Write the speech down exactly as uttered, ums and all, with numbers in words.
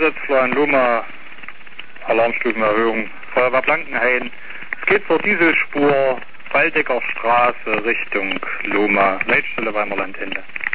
Einsatzplan Luma, Alarmstufenerhöhung, Feuerwehr Blankenhain. Es geht zur Dieselspur, Waldecker Straße Richtung Luma, Leitstelle Weimerlandende.